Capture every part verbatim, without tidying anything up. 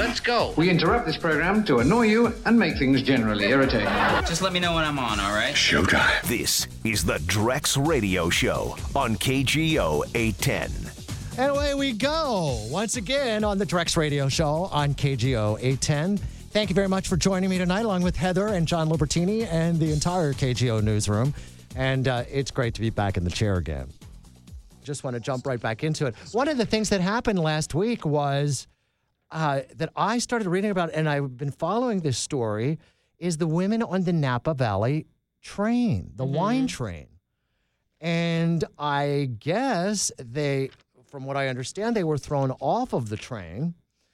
Let's go. We interrupt this program to annoy you and make things generally irritating. Just let me know when I'm on, all right? Showtime. This is the Drex Radio Show on K G O eight ten. And away we go once again on the Drex Radio Show on K G O eight ten. Thank you very much for joining me tonight, along with Heather and John Libertini and the entire K G O newsroom. And uh, it's great to be back in the chair again. Just want to jump right back into it. One of the things that happened last week was uh, that I started reading about, and I've been following this story, is the women on the Napa Valley train, the mm-hmm. wine train. And I guess they, from what I understand, they were thrown off of the train.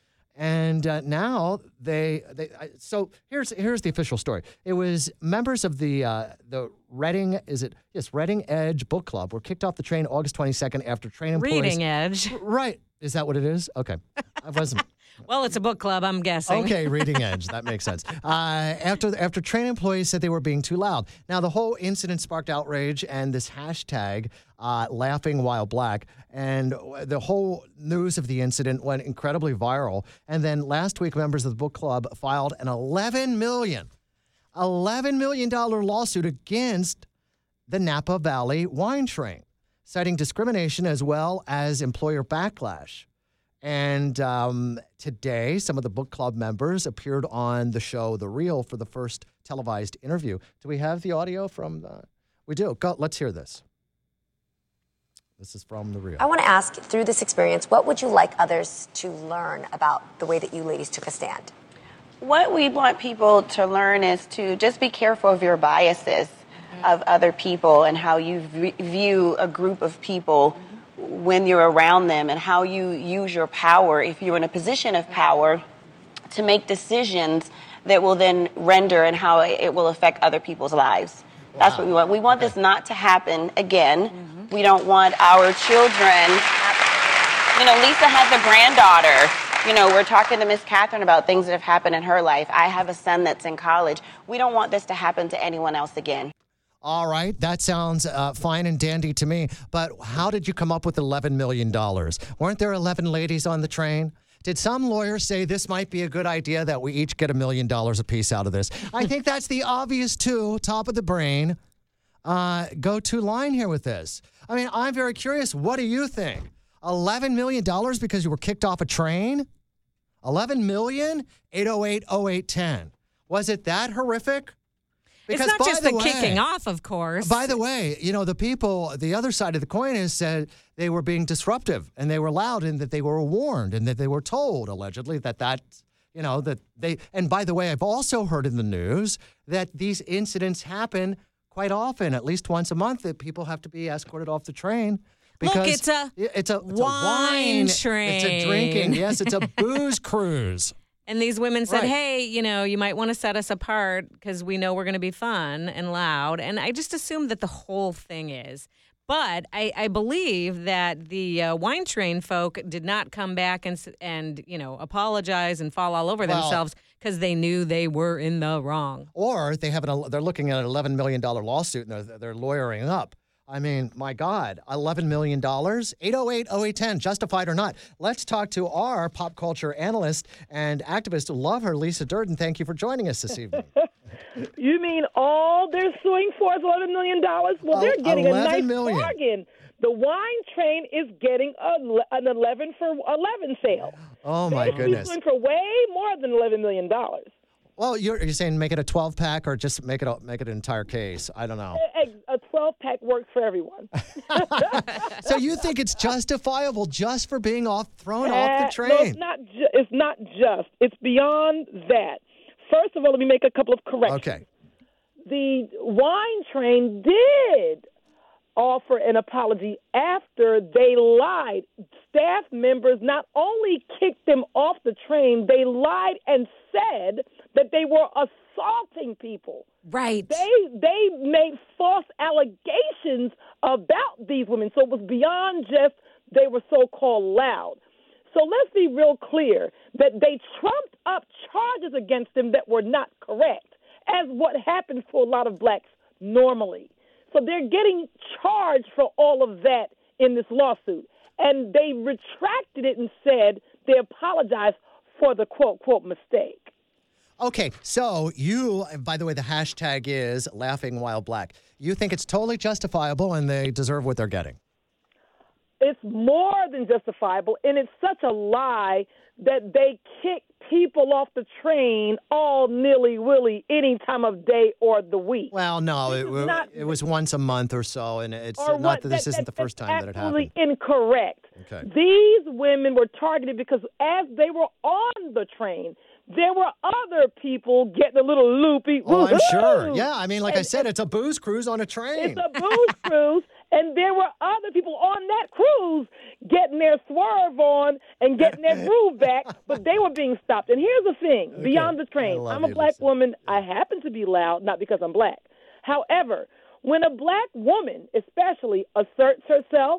And uh, now they, they I, so here's here's the official story. It was members of the uh, the Reading, is it, yes, Reading Edge Book Club were kicked off the train August twenty-second after train employees. Reading Edge. Right. Is that what it is? Okay. I wasn't. Well, it's a book club, I'm guessing. Okay, Reading Edge. That makes sense. Uh, after after train employees said they were being too loud. Now, the whole incident sparked outrage and this hashtag, uh, Laughing While Black, and the whole news of the incident went incredibly viral. And then last week, members of the book club filed an eleven million dollars, eleven million dollars lawsuit against the Napa Valley wine train, citing discrimination as well as employer backlash. And um, today, some of the book club members appeared on the show The Real for the first televised interview. Do we have the audio from the... We do. Go, let's hear this. This is from The Real. I want to ask, through this experience, what would you like others to learn about the way that you ladies took a stand? What we want people to learn is to just be careful of your biases mm-hmm. of other people and how you v- view a group of people mm-hmm. when you're around them, and how you use your power, if you're in a position of power, to make decisions that will then render and how it will affect other people's lives. Wow. That's what we want. We want okay. this not to happen again. Mm-hmm. We don't want our children. You know, Lisa has a granddaughter. You know, we're talking to Miss Catherine about things that have happened in her life. I have a son that's in college. We don't want this to happen to anyone else again. All right, that sounds uh, fine and dandy to me, but how did you come up with eleven million dollars? Weren't there eleven ladies on the train? Did some lawyer say this might be a good idea that we each get a million dollars apiece out of this? I think that's the obvious, too, top of the brain, uh, go-to line here with this. I mean, I'm very curious. What do you think? eleven million dollars because you were kicked off a train? eleven million dollars? eight oh eight oh eight ten. Was it that horrific? Because it's not just the, the way, kicking off, of course. By the way, you know, the people, the other side of the coin is said they were being disruptive and they were loud and that they were warned and that they were told, allegedly, that that, you know, that they, and by the way, I've also heard in the news that these incidents happen quite often, at least once a month, that people have to be escorted off the train. Because Look, it's a, it's a, it's wine, a wine train. It's a drinking. Yes, it's a booze cruise. And these women said, right. hey, you know, you might want to set us apart because we know we're going to be fun and loud. And I just assumed that the whole thing is. But I, I believe that the uh, wine train folk did not come back and, and you know, apologize and fall all over well, themselves because they knew they were in the wrong. Or they have an, they're looking at an eleven million dollars lawsuit and they're, they're lawyering up. I mean, my God, eleven million dollars? eight oh eight oh eight ten, justified or not. Let's talk to our pop culture analyst and activist. Love her, Lisa Durden. Thank you for joining us this evening. You mean all they're suing for is eleven million dollars? Well, they're getting a nice million. bargain. The wine train is getting a, an eleven for eleven sale. Oh, my they're goodness. They're suing for way more than eleven million dollars. Well, you're, you're saying make it a twelve-pack or just make it a, make it an entire case? I don't know. A twelve-pack works for everyone. So you think it's justifiable just for being off thrown uh, off the train? No, it's not, ju- it's not just. It's beyond that. First of all, let me make a couple of corrections. Okay. The wine train did offer an apology after they lied. Staff members not only kicked them off the train, they lied and said that they were assaulting people. Right. They they made false allegations about these women. So it was beyond just they were so-called loud. So let's be real clear that they trumped up charges against them that were not correct, as what happens to a lot of blacks normally. So they're getting charged for all of that in this lawsuit. And they retracted it and said they apologized for the quote-quote mistake. Okay, so you, by the way, the hashtag is laughing while black. You think it's totally justifiable and they deserve what they're getting? It's more than justifiable, and it's such a lie that they kick people off the train all nilly-willy any time of day or the week. Well, no, This it, is not- it was once a month or so, and it's Or not what- that this that- isn't that- the first that's time that it happened. absolutely incorrect. Okay. These women were targeted because as they were on the train, there were other people getting a little loopy. Oh, I'm Woohoo! sure. Yeah, I mean, like I And- said, it's a booze cruise on a train. It's a booze cruise, and there were other people on that cruise getting their swerve on and getting their groove back, but they were being stopped. And here's the thing, Okay. beyond the I train, love I'm a you, black Lisa. woman. I happen to be loud, not because I'm black. However, when a black woman especially asserts herself,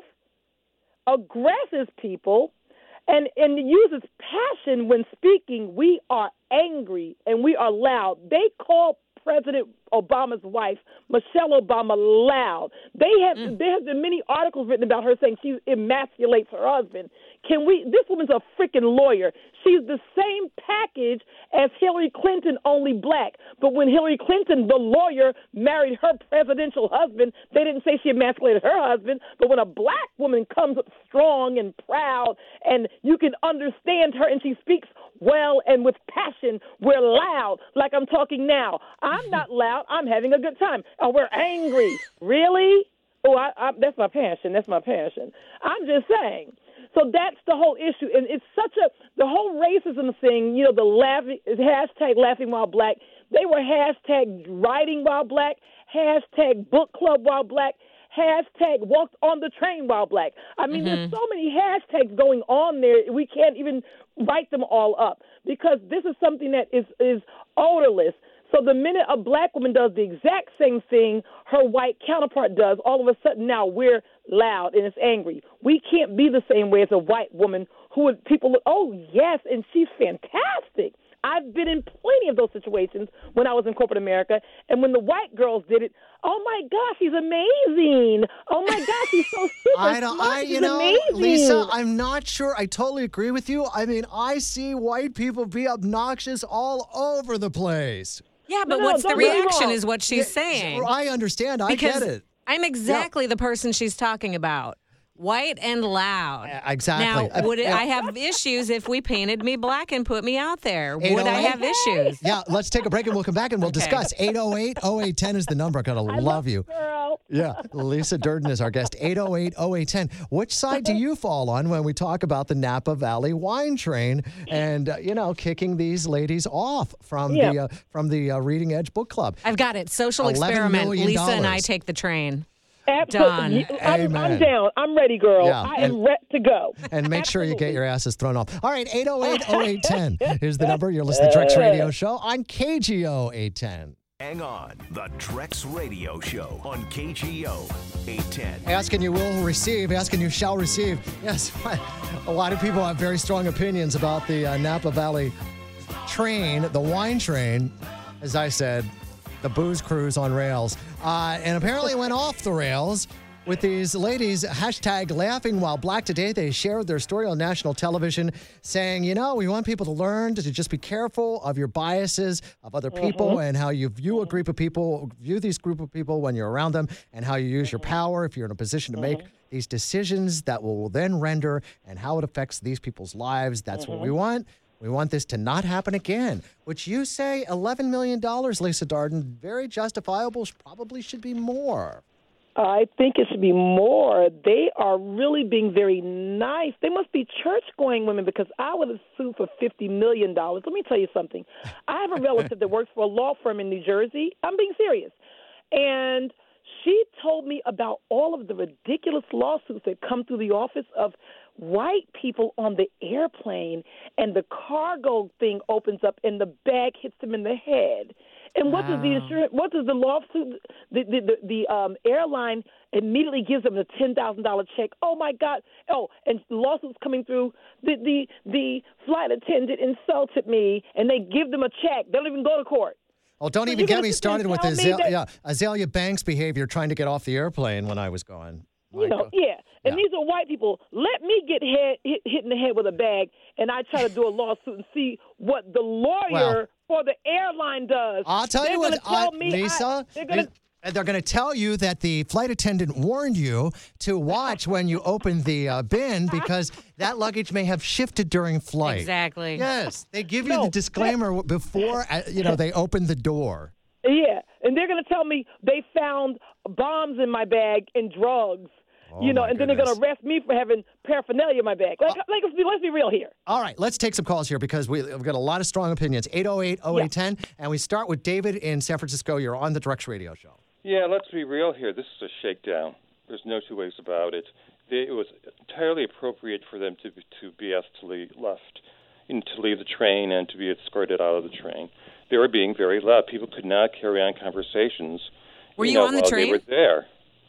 aggresses people, and, and uses passion when speaking, we are angry and we are loud. They call President Obama's wife, Michelle Obama, loud. They have mm. there have been many articles written about her saying she emasculates her husband. Can we? This woman's a freaking lawyer. She's the same package as Hillary Clinton, only black. But when Hillary Clinton, the lawyer, married her presidential husband, they didn't say she emasculated her husband. But when a black woman comes up strong and proud, and you can understand her, and she speaks well and with passion, we're loud, like I'm talking now. I'm not loud. I'm having a good time. Oh, we're angry. Really? Oh, I, I, that's my passion. That's my passion. I'm just saying. So that's the whole issue. And it's such a, the whole racism thing, you know, the laughing, hashtag laughing while black. They were hashtag writing while black, hashtag book club while black, hashtag walked on the train while black. I mean, mm-hmm. there's so many hashtags going on there. We can't even write them all up because this is something that is, is odorless. So the minute a black woman does the exact same thing her white counterpart does, all of a sudden now we're loud and it's angry. We can't be the same way as a white woman who would people look, oh, yes, and she's fantastic. I've been in plenty of those situations when I was in corporate America, and when the white girls did it, oh, my gosh, she's amazing. Oh, my gosh, she's so super I don't, smart. I, you she's know, amazing. Lisa, I'm not sure. I totally agree with you. I mean, I see white people be obnoxious all over the place. Yeah, but No, no, what's the don't get me reaction wrong. is what she's saying. I understand. I Because get it. I'm exactly the person she's talking about. White and loud. Uh, exactly. Now, would it, I have issues if we painted me black and put me out there? Would I have issues? Yeah, let's take a break and we'll come back and we'll Okay. discuss. eight oh eight, oh eight one oh is the number. I'm going to love you. Girl. Yeah, Lisa Durden is our guest. eight oh eight, oh eight one oh. Which side do you fall on when we talk about the Napa Valley wine train and, uh, you know, kicking these ladies off from Yeah. the uh, from the uh, Reading Edge Book Club? I've got it. Social eleven experiment. million Lisa and I dollars. take the train. Absolutely. Done. I'm, Amen. I'm down. I'm ready, girl. Yeah, I and- am ready to go. And make sure you get your asses thrown off. All right, eight oh eight, oh eight one oh is the number. You're listening to Drex Radio Show on K G O eight ten. Hang on. The Drex Radio Show on K G O eight ten. Ask and you will receive. Ask and you shall receive. Yes, a lot of people have very strong opinions about the uh, Napa Valley train, the wine train. As I said, the booze cruise on rails. Uh, and apparently went off the rails with these ladies, hashtag laughing while black. Today, they shared their story on national television saying, you know, we want people to learn to just be careful of your biases of other people mm-hmm. and how you view a group of people, view these group of people when you're around them and how you use your power if you're in a position to make these decisions that will then render and how it affects these people's lives. That's mm-hmm. what we want. We want this to not happen again, which you say eleven million dollars, Lisa Darden, very justifiable, probably should be more. I think it should be more. They are really being very nice. They must be church-going women because I would have sued for fifty million dollars. Let me tell you something. I have a relative that works for a law firm in New Jersey. I'm being serious. And she told me about all of the ridiculous lawsuits that come through the office of white people on the airplane, and the cargo thing opens up and the bag hits them in the head. And what wow. does the insurance? What does the lawsuit? The the the, the um, airline immediately gives them a ten thousand dollar check. Oh my God! Oh, and lawsuits coming through. The the the flight attendant insulted me, and they give them a check. They don't even go to court. Oh, don't So even you're get gonna me sit there and started with tell me Azalea, that- yeah, Azalea Banks' behavior trying to get off the airplane when I was gone. My You know, God. yeah. And these are white people. Let me get head, hit, hit in the head with a bag, and I try to do a lawsuit and see what the lawyer Well, for the airline does. I'll tell they're you what, gonna tell uh, me Lisa. I, they're gonna, it- They're going to tell you that the flight attendant warned you to watch when you open the uh, bin because that luggage may have shifted during flight. Exactly. Yes, they give you No, the disclaimer before uh, you know they open the door. Yeah, and they're going to tell me they found bombs in my bag and drugs. Oh, you know, my and then they're going goodness. to arrest me for having paraphernalia in my bag. Like, like let's, be, let's be real here. All right, let's take some calls here because we, we've got a lot of strong opinions. eight oh eight, oh eight one oh, and we start with David in San Francisco. You're on the Drex Radio Show. Yeah, let's be real here. This is a shakedown. There's no two ways about it. They, it was entirely appropriate for them to be, to be asked to leave, left, and to leave the train and to be escorted out of the train. They were being very loud. People could not carry on conversations. Were you know, on the while train? They were there.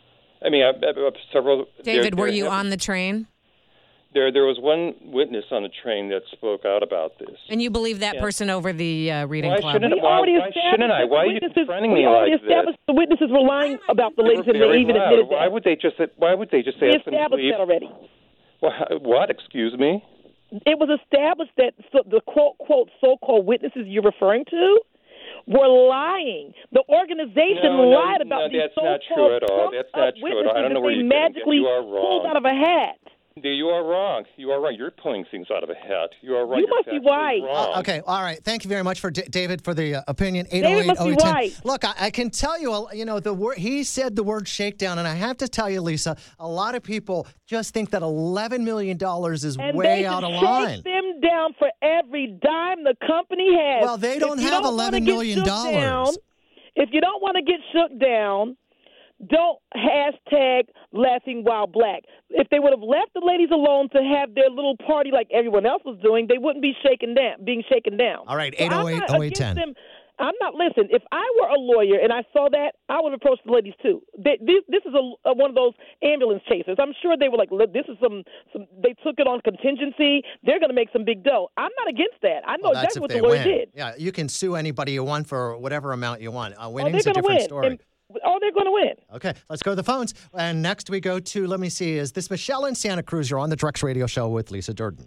I mean, I, I, several. David, there, were there, you on the train? There, there was one witness on the train that spoke out about this. And you believe that Yeah. person over the uh, reading Why club? shouldn't, We why, already why established shouldn't I? that Why are the you witnesses- confronting we me already like established this? the witnesses were lying about the ladies, and they Very even loud. admitted Why that. would they just? Why would they just We ask them to established leave? that already. Wha- What? Excuse me. It was established that so, the quote, quote, so-called witnesses you're referring to were lying. The organization No, no, lied about no, these that's not so-called true at all. That's not trumped-up true at all. I don't know witnesses where that you're they getting magically that. You are wrong. pulled out of a hat. You are wrong. You are wrong. You're pulling things out of a hat. You are right. You You're must be factually right. Wrong. Uh, okay, all right. Thank you very much for D- David for the uh, opinion. David must be right. Look, I, I can tell you, uh, you know, the word he said the word shakedown, and I have to tell you, Lisa, a lot of people just think that eleven million dollars is And way they out of should line. shake them down for every dime the company has. Well, they don't If you have don't eleven wanna get million shook dollars. down- If you don't want to get shook down, don't hashtag laughing while black. If they would have left the ladies alone to have their little party like everyone else was doing, they wouldn't be shaken down, being shaken down. All right, So I'm eight oh eight, not oh eight against one oh. them. I'm not, listen, if I were a lawyer and I saw that, I would approach the ladies too. They, this, this is a, a, one of those ambulance chasers. I'm sure they were like, look, this is some, some, they took it on contingency. They're going to make some big dough. I'm not against that. I know Well, that's exactly if what they the lawyer win. did. Yeah, you can sue anybody you want for whatever amount you want. Uh, Oh, winning's they're a going to different win. story. And, oh, they're going to win. Okay, let's go to the phones. And next we go to, let me see, is this Michelle in Santa Cruz? You're on the Drex Radio Show with Lisa Durden.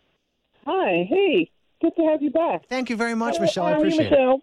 Hi, hey, good to have you back. Thank you very much, How- Michelle. I how are you, appreciate it. Michelle?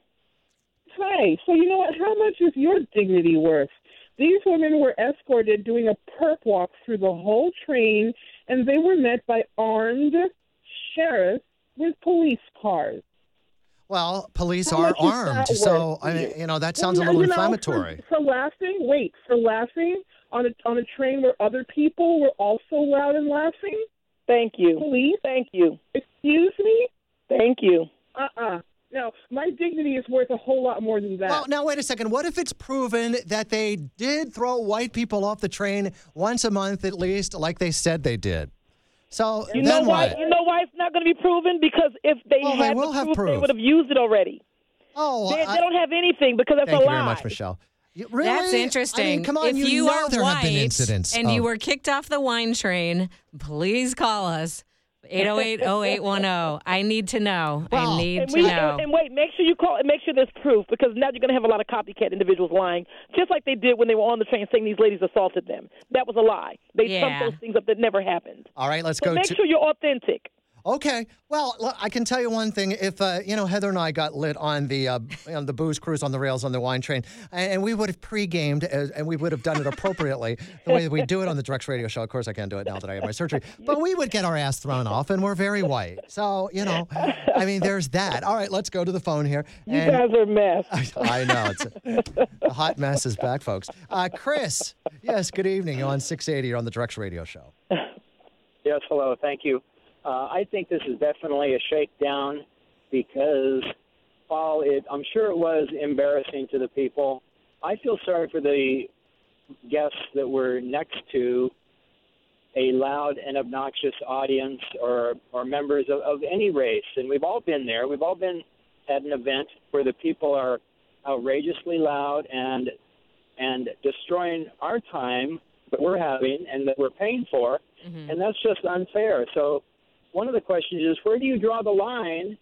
Hi, so you know what? How much is your dignity worth? These women were escorted doing a perp walk through the whole train, and they were met by armed sheriffs with police cars. Well, police How are much is armed, that so worth I to mean, you? you know that Well, sounds a you little know, inflammatory. For, for laughing, wait, for laughing on a on a train where other people were also loud and laughing? Thank you. Police? Thank you. Excuse me? Thank you. Uh-uh. No, my dignity is worth a whole lot more than that. Well, now wait a second. What if it's proven that they did throw white people off the train once a month at least, like they said they did? So You know then why? what? You know why it's not going to be proven? Because if they Well, they had will the have proof, they proof. would have used it already. Oh, They, I- they don't have anything because that's thank a you lie. very much, Michelle. You- really? That's interesting. I mean, come on, if you, you, know are there white have been incidents. and you of- were kicked off the wine train, please call us. eight oh eight, oh eight one oh. I need to know. Well, I need And, to we, know. and, and wait, make sure you call and make sure there's proof because now you're going to have a lot of copycat individuals lying, just like they did when they were on the train saying these ladies assaulted them. That was a lie. They Yeah. trumped those things up that never happened. All right, let's So go make to. sure you're authentic. Okay. Well, look, I can tell you one thing. If, uh, you know, Heather and I got lit on the uh, on the booze cruise on the rails on the wine train, and, and we would have pre-gamed, uh, and we would have done it appropriately the way that we do it on the Drex Radio Show. Of course, I can't do it now that I have my surgery. But we would get our ass thrown off, and we're very white. So, you know, I mean, there's that. All right, let's go to the phone here. You And- guys are a mess. I know. It's a, a hot mess is back, folks. Uh, Chris, yes, good evening. You're on six eighty. You're on the Drex Radio Show. Yes, hello. Thank you. Uh, I think this is definitely a shakedown because while it, I'm sure it was embarrassing to the people, I feel sorry for the guests that were next to a loud and obnoxious audience or, or members of, of any race. And we've all been there. We've all been at an event where the people are outrageously loud and and destroying our time that we're having and that we're paying for. Mm-hmm. And that's just unfair. So one of the questions is, where do you draw the line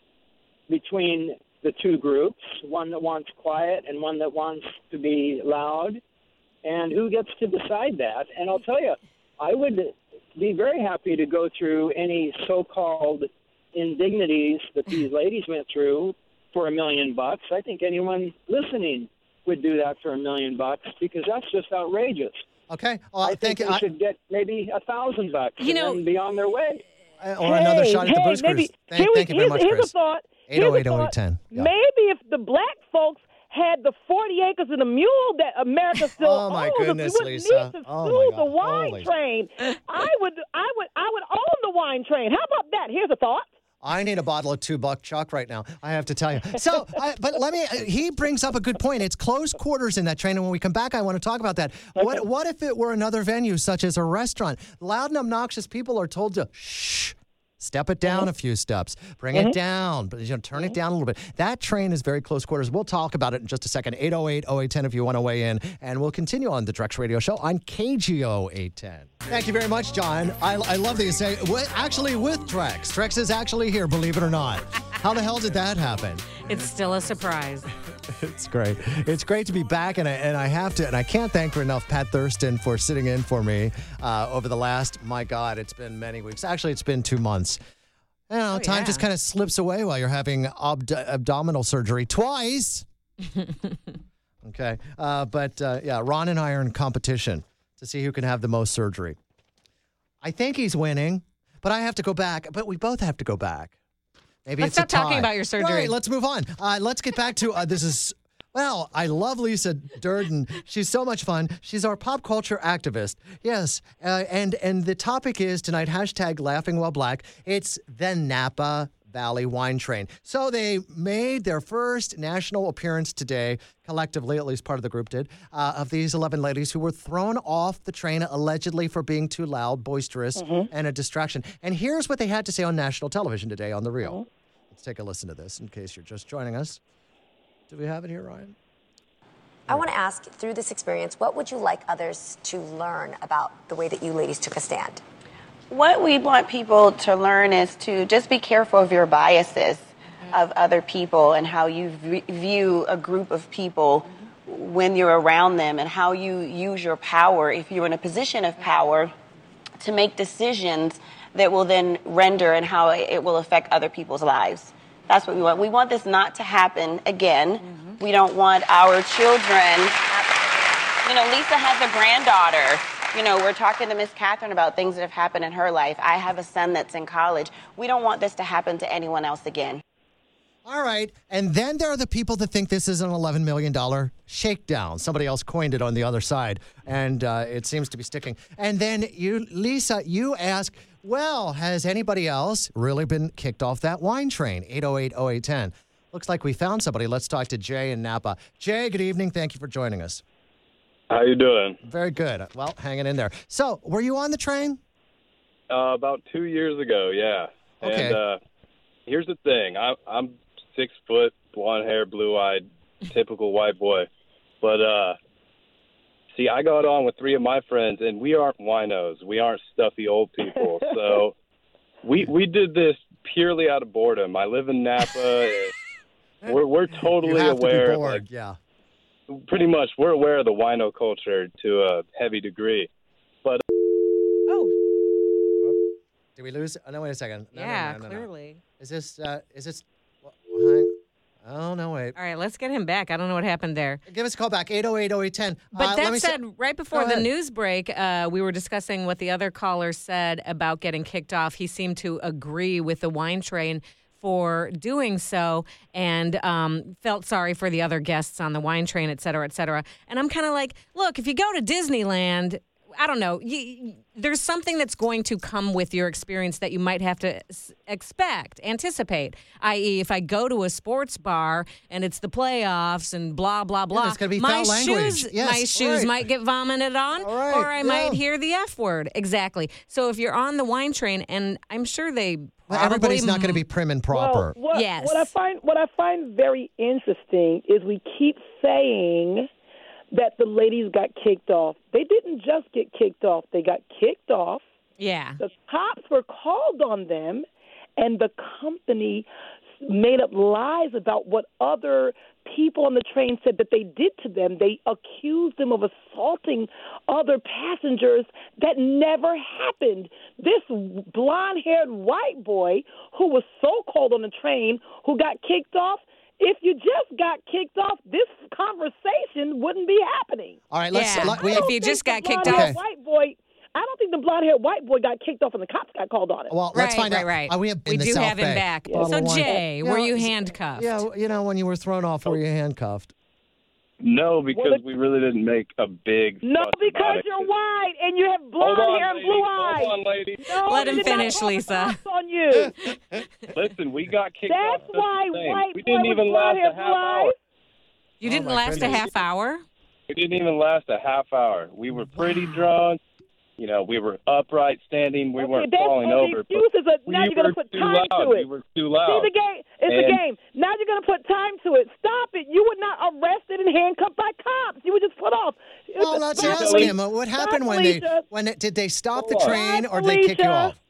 between the two groups, one that wants quiet and one that wants to be loud? And who gets to decide that? And I'll tell you, I would be very happy to go through any so-called indignities that these ladies went through for a million bucks. I think anyone listening would do that for a million bucks because that's just outrageous. Okay. Well, I think you. they I, should get maybe a thousand bucks You and know- then be on their way. or another Hey, shot at the hey, Booze maybe, Cruise. Thank, here we- thank you very here's, much, here's Chris. a thought. eight oh eight Here's a oh eight thought. ten. Yeah. Maybe if the black folks had the forty acres and a mule that America still Oh, my owns, goodness, if we wouldn't Lisa. need to Oh, sue my the God. wine Holy- train, I would, I would, I would own the wine train. How about that? Here's a thought. I need a bottle of two buck chuck right now. I have to tell you. So, I, but let me. He brings up a good point. It's close quarters in that train, and when we come back, I want to talk about that. What What if it were another venue, such as a restaurant? Loud and obnoxious people are told to shh. Step it down a few steps. Bring it down. But you know, turn it down a little bit. That train is very close quarters. We'll talk about it in just a second. eight oh eight oh eight ten if you want to weigh in. And we'll continue on the Drex Radio Show on K G O eight ten. Thank you very much, John. I, I love that you say, with, actually with Drex. Drex is actually here, believe it or not. How the hell did that happen? It's still a surprise. It's great. It's great to be back, and I, and I have to, and I can't thank her enough, Pat Thurston, for sitting in for me uh, over the last, my God, it's been many weeks. Actually, it's been two months. You know, Oh, time yeah. just kind of slips away while you're having abd- abdominal surgery twice. Okay. Uh, but, uh, yeah, Ron and I are in competition to see who can have the most surgery. I think he's winning, but I have to go back. But we both have to go back. Maybe Let's it's a stop talking tie. about your surgery. Right, let's move on. Uh, let's get back to uh, this is. Well, I love Lisa Durden. She's so much fun. She's our pop culture activist. Yes, uh, and and the topic is tonight hashtag Laughing While Black. It's the Napa Valley Wine Train. So they made their first national appearance today, collectively, at least part of the group did, uh, of these eleven ladies who were thrown off the train allegedly for being too loud, boisterous, and a distraction. And here's what they had to say on national television today on The Real. Let's take a listen to this in case you're just joining us. Do we have it here, Ryan? I want to ask, through this experience, what would you like others to learn about the way that you ladies took a stand? What we want people to learn is to just be careful of your biases of other people and how you v- view a group of people when you're around them and how you use your power, if you're in a position of power, to make decisions that will then render and how it will affect other people's lives. That's what we want. We want this not to happen again. We don't want our children. You know, Lisa has a granddaughter. You know, we're talking to Miss Catherine about things that have happened in her life. I have a son that's in college. We don't want this to happen to anyone else again. All right. And then there are the people that think this is an eleven million dollars shakedown. Somebody else coined it on the other side, and uh, it seems to be sticking. And then you, Lisa, you ask, well, has anybody else really been kicked off that wine train? eight oh eight oh eight ten. Looks like we found somebody. Let's talk to Jay in Napa. Jay, good evening. Thank you for joining us. How you doing? Very good. Well, hanging in there. So, were you on the train? Uh, about two years ago, yeah. Okay. And uh, here's the thing. I, I'm six foot, blonde hair, blue eyed, typical white boy. But uh, see, I got on with three of my friends, and we aren't winos. We aren't stuffy old people. So we we did this purely out of boredom. I live in Napa. we're we're totally you have aware. To be of, bored, like, yeah. Pretty much, we're aware of the wino culture to a heavy degree. But Oh, Did we lose? Oh, no, wait a second. No, no, yeah, no, no, no. clearly. Is this, uh, is this, well, hang- oh, no, wait. All right, let's get him back. I don't know what happened there. Give us a call back, eight oh eight oh eight ten. But uh, that let me said, say- right before Go the ahead. news break, uh, we were discussing what the other caller said about getting kicked off. He seemed to agree with the wine train for doing so and um, felt sorry for the other guests on the wine train, et cetera, et cetera. And I'm kind of like, look, if you go to Disneyland, I don't know, you, there's something that's going to come with your experience that you might have to s- expect, anticipate, that is if I go to a sports bar and it's the playoffs and blah, blah, blah, there's gonna be my foul language. shoes, Yes, my shoes right. might get vomited on All right, or I might yeah. hear the F word. Exactly. So if you're on the wine train, and I'm sure they Well, probably everybody's not going to be prim and proper. Well, what, Yes. what I find what I find very interesting is we keep saying that the ladies got kicked off. They didn't just get kicked off. They got kicked off. Yeah. The cops were called on them, and the company made up lies about what other people on the train said that they did to them. They accused them of assaulting other passengers. That never happened. This blonde-haired white boy who was so-called on the train, who got kicked off, if you just got kicked off, this conversation wouldn't be happening. All right, let's. Yeah. Let, we, if you just got kicked off. Okay. White boy, I don't think the blonde-haired white boy got kicked off and the cops got called on it. Well, let's right, find right, out. right. Are we in we the do South have him Bay? back. Bottle So, one. Jay, You were know, you handcuffed? Yeah, you know, when you were thrown off, were you handcuffed? No, because Well, we really didn't make a big No, fuss because about it. you're white and you have blonde Hold on, hair and lady. blue eyes. Hold on, lady. No, Let they him did not finish, call the Lisa. cops on you. Listen, we got kicked That's off. just why the same. white We boy didn't with even blonde last hair, a blue half hour. eyes. You Oh, didn't my last goodness. a half hour? We didn't even last a half hour. We were pretty drunk. You know, we were upright, standing. We Okay, weren't that's falling all over. the excuses are, but now we you're going were to put too time loud. to it. We were too loud. See, the game, it's And- a game. Now you're going to put time to it. Stop it. You were not arrested and handcuffed by cops. You were just put off. Well, let's Stop, ask Felicia. him. uh, What happened Stop, when they Felicia. when it, did they stop the Hold on. train Stop, or did they kick you Felicia. off?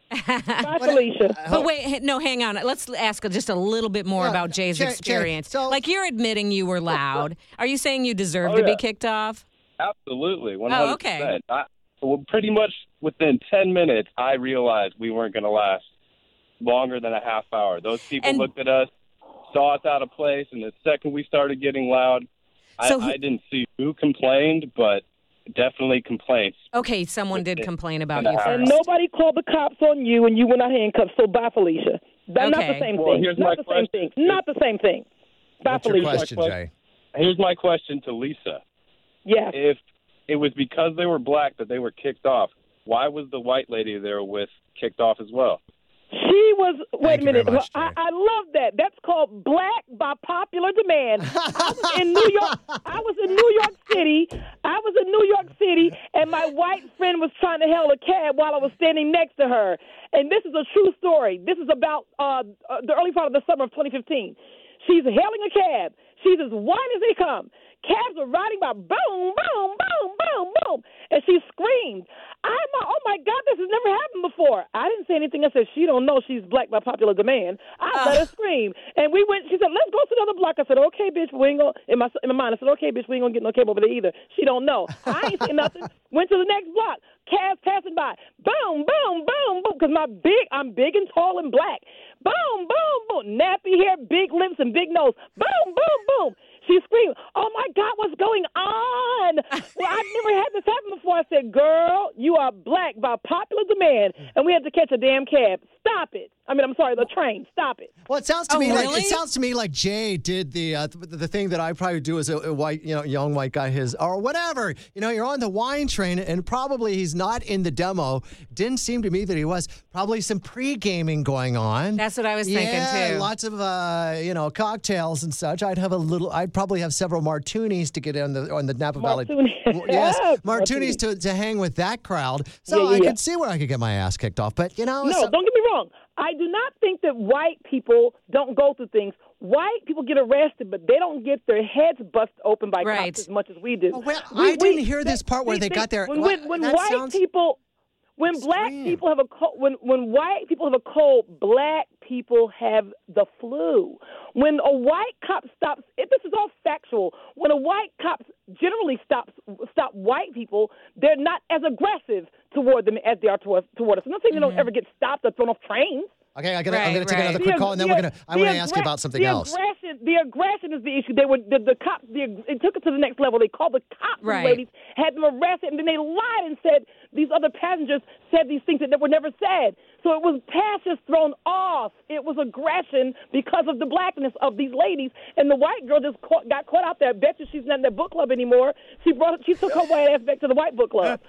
Bye, Felicia. But wait, h- no, hang on. Let's ask just a little bit more Yeah, about Jay's Jay- Jay, experience. so- like, you're admitting you were loud. Are you saying you deserve Oh, to be yeah. kicked off? Absolutely, one hundred percent. Oh, okay. I, well, pretty much within ten minutes, I realized we weren't going to last longer than a half hour. Those people And- looked at us, saw us out of place, and the second we started getting loud, So I, who- I didn't see who complained, but definitely complaints. Okay, someone did complain about And you a half. And first. nobody called the cops on you and you were not handcuffed. So bye, Felicia. That's not Okay. the same Well, thing. here's Not my the same question. thing. Not the same thing. Bye, What's your Felicia. question, Jay? Here's my question to Lisa. Yeah. If it was because they were black that they were kicked off, why was the white lady they were with kicked off as well? She was. Wait Thank a you very minute. much, I, Jay. I love that. That's called black by popular demand. I was in New York. I was in New York City. I was in New York City, and my white friend was trying to hail a cab while I was standing next to her. And this is a true story. This is about uh, uh, the early part of the summer of twenty fifteen. She's hailing a cab. She's as white as they come. Cabs are riding by, boom, boom, boom, boom, boom, and she screamed. I'm, a, oh my God, this has never happened before. I didn't say anything. I said, she don't know she's black by popular demand. I Uh. let her scream, and we went. She said, let's go to another block. I said, okay, bitch, we ain't gonna. In my in my mind, I said, okay, bitch, we ain't gonna get no cab over there either. She don't know. I ain't saying nothing. Went to the next block. Cabs passing by, boom, boom, boom, boom, because my big, I'm big and tall and black. Boom, boom, boom, nappy hair, big lips, and big nose. Boom, boom, boom. She screamed, oh, my God, what's going on? Well, I've never had this happen before. I said, girl, you are black by popular demand, and we had to catch a damn cab. Stop it. I mean, I'm sorry, the train. Stop it. Well, it sounds to Oh, me like really? it sounds to me like Jay did the uh, th- the thing that I probably do as a, a white, you know, young white guy, his or whatever. You know, you're on the wine train, and probably he's not in the demo. Didn't seem to me that he was. Probably some pre-gaming going on. That's what I was yeah, thinking, too. lots of uh, you know cocktails and such. I'd have a little. I'd probably have several martinis to get on the on the Napa Valley. Martini. Well, yes, Yes, martinis to, to hang with that crowd. So Yeah, yeah, I yeah. could see where I could get my ass kicked off. But you know, No, so- don't get me wrong. I do not think that white people don't go through things. White people get arrested, but they don't get their heads busted open by Right. cops as much as we do. Oh, well, We- I didn't we- hear this part where they got their- When, what- when, when that white sounds people, when black extreme. people have a cold, when when white people have a cold, black people have the flu. When a white cop stops, if this is all factual. When a white cop generally stops stop white people, they're not as aggressive toward them as they are toward, toward us. I'm not saying they don't ever get stopped or thrown off trains. Okay, I gotta, I'm Right, going to take right. another quick The- call, and then the- we're going to. I the want to ask you aggra- about something the else. Aggression, the aggression is the issue. They were the, the cops. The, it took it to the next level. They called the cops, Right. the ladies, had them arrested, and then they lied and said these other passengers said these things that were never said. So it was past just thrown off. It was aggression because of the blackness of these ladies, and the white girl just caught, got caught out there. I bet you she's not in that book club anymore. She brought, she took her white ass back to the white book club.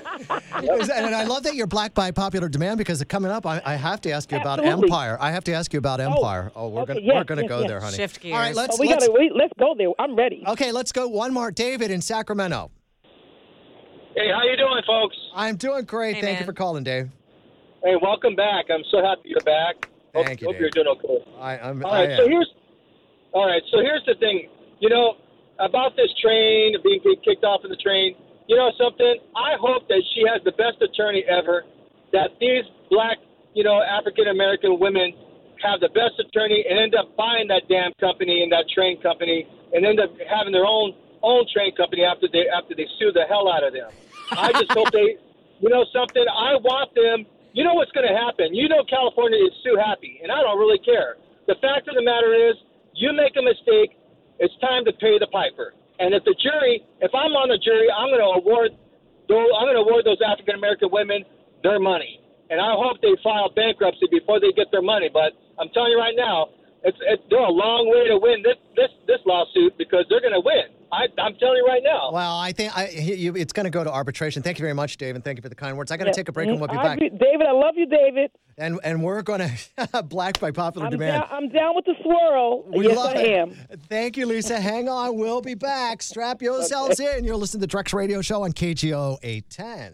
And I love that you're black by popular demand because coming up, I, I have to ask you about Absolutely. Empire. I have to ask you about Empire. Oh, we're okay, gonna yes, we're gonna yes, go yes. there, honey. Shift gears. All right, let's Oh, we let's gotta wait. Let's go there. I'm ready. okay. Let's go one more. David in Sacramento. Hey, how you doing, folks? I'm doing great. Hey, Thank you man. for calling, Dave. Hey, welcome back. I'm so happy you're back. Hope, Thank you, hope Dave. you're doing okay. I, I'm. All I right, so am. here's all right. So here's the thing. You know about this train being kicked off of the train. You know something? I hope that she has the best attorney ever. That these black, you know, African American women have the best attorney and end up buying that damn company and that train company and end up having their own own train company after they after they sue the hell out of them. I just hope they, you know something, I want them, you know what's going to happen. You know California is sue happy, and I don't really care. The fact of the matter is, you make a mistake, it's time to pay the piper. And if the jury, if I'm on the jury, I'm going to award those, I'm going to award those African American women their money. And I hope they file bankruptcy before they get their money. But I'm telling you right now, it's, it's they're a long way to win this this this lawsuit because they're going to win. I, I'm telling you right now. Well, I think I, you, it's going to go to arbitration. Thank you very much, Dave, and thank you for the kind words. I got to Yeah. take a break and we'll be I back. agree. David, I love you, David. And and we're going to black by popular I'm demand. down, I'm down with the swirl. We yes, love I it. am. Thank you, Lisa. Hang on. We'll be back. Strap yourselves in. You're listening to the Drex Radio Show on K G O eight ten.